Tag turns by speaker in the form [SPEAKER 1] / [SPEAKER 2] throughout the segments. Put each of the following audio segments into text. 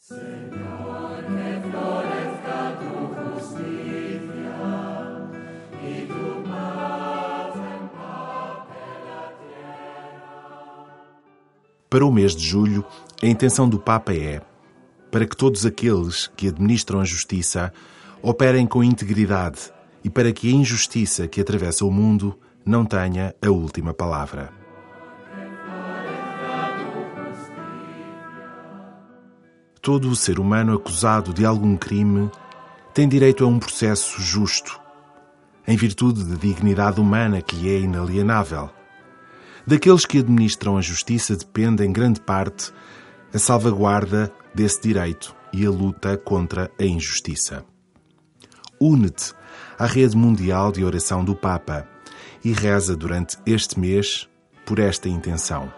[SPEAKER 1] Para o mês de julho, a intenção do Papa é para que todos aqueles que administram a justiça operem com integridade e para que a injustiça que atravessa o mundo não tenha a última palavra. Todo o ser humano acusado de algum crime tem direito a um processo justo, em virtude da dignidade humana que lhe é inalienável. Daqueles que administram a justiça depende, em grande parte, a salvaguarda desse direito e a luta contra a injustiça. Une-te à rede mundial de oração do Papa e reza durante este mês por esta intenção.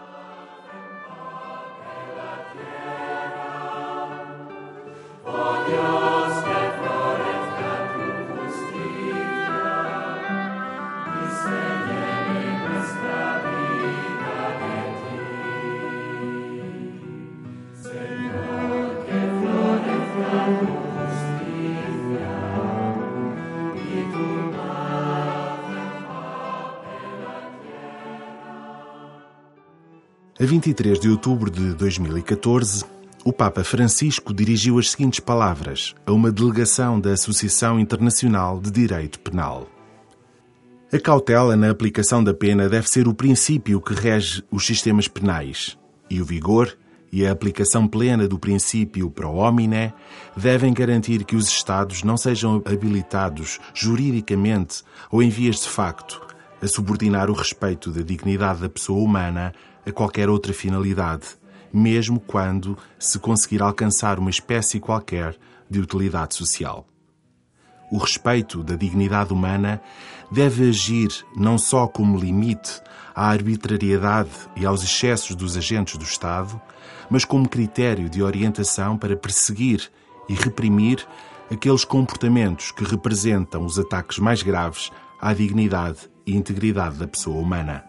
[SPEAKER 1] A 23 de outubro de 2014, o Papa Francisco dirigiu as seguintes palavras a uma delegação da Associação Internacional de Direito Penal. A cautela na aplicação da pena deve ser o princípio que rege os sistemas penais, e o vigor e a aplicação plena do princípio pro homine devem garantir que os Estados não sejam habilitados juridicamente ou em vias de facto a subordinar o respeito da dignidade da pessoa humana a qualquer outra finalidade, mesmo quando se conseguir alcançar uma espécie qualquer de utilidade social. O respeito da dignidade humana deve agir não só como limite à arbitrariedade e aos excessos dos agentes do Estado, mas como critério de orientação para perseguir e reprimir aqueles comportamentos que representam os ataques mais graves à dignidade e integridade da pessoa humana.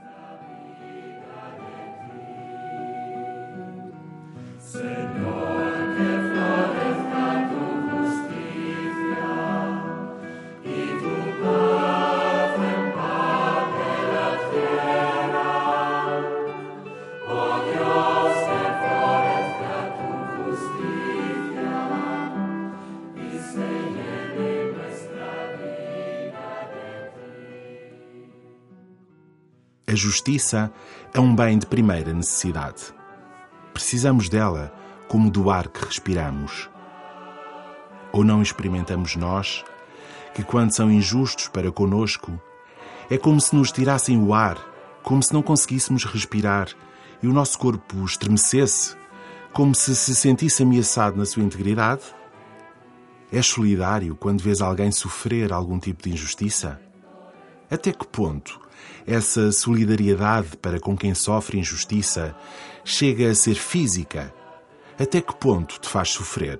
[SPEAKER 1] A justiça é um bem de primeira necessidade. Precisamos dela como do ar que respiramos. Ou não experimentamos nós que, quando são injustos para conosco, é como se nos tirassem o ar, como se não conseguíssemos respirar e o nosso corpo estremecesse, como se sentisse ameaçado na sua integridade? És solidário quando vês alguém sofrer algum tipo de injustiça? Até que ponto essa solidariedade para com quem sofre injustiça chega a ser física? Até que ponto te faz sofrer?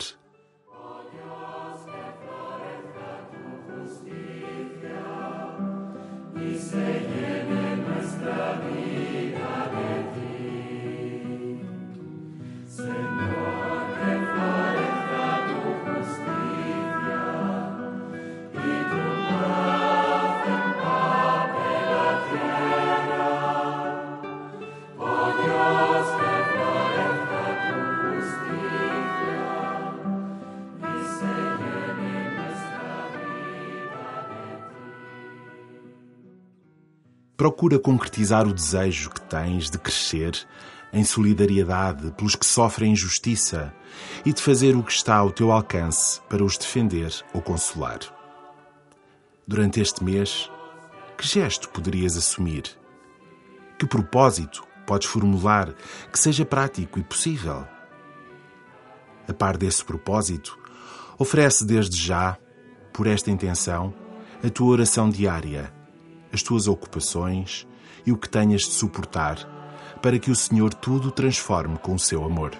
[SPEAKER 1] Procura concretizar o desejo que tens de crescer em solidariedade pelos que sofrem injustiça e de fazer o que está ao teu alcance para os defender ou consolar. Durante este mês, que gesto poderias assumir? Que propósito podes formular que seja prático e possível? A par desse propósito, oferece desde já, por esta intenção, a tua oração diária, as tuas ocupações e o que tenhas de suportar, para que o Senhor tudo transforme com o seu amor.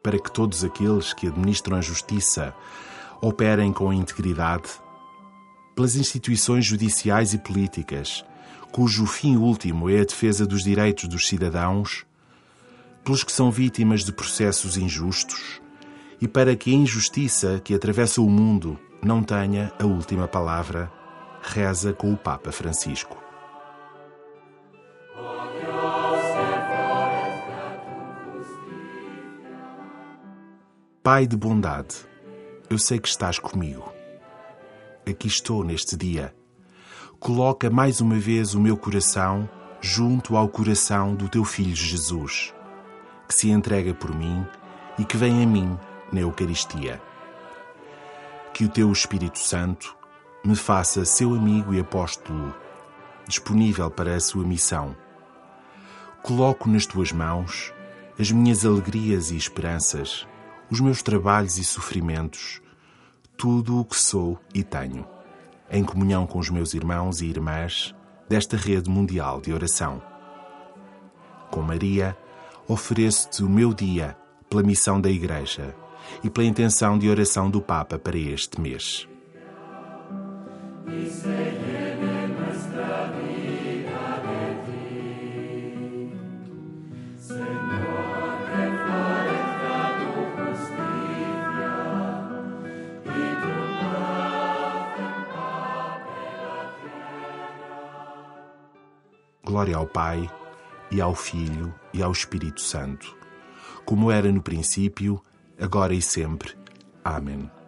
[SPEAKER 1] para que todos aqueles que administram a justiça operem com integridade, pelas instituições judiciais e políticas, cujo fim último é a defesa dos direitos dos cidadãos, pelos que são vítimas de processos injustos e para que a injustiça que atravessa o mundo não tenha a última palavra, reza com o Papa Francisco. Pai de bondade, eu sei que estás comigo. Aqui estou neste dia. Coloca mais uma vez o meu coração junto ao coração do teu Filho Jesus, que se entrega por mim e que vem a mim na Eucaristia. Que o teu Espírito Santo me faça seu amigo e apóstolo, disponível para a sua missão. Coloco nas tuas mãos as minhas alegrias e esperanças, os meus trabalhos e sofrimentos, tudo o que sou e tenho, em comunhão com os meus irmãos e irmãs desta rede mundial de oração. Com Maria, ofereço-te o meu dia pela missão da Igreja e pela intenção de oração do Papa para este mês. Glória ao Pai, e ao Filho, e ao Espírito Santo, como era no princípio, agora e sempre. Amém.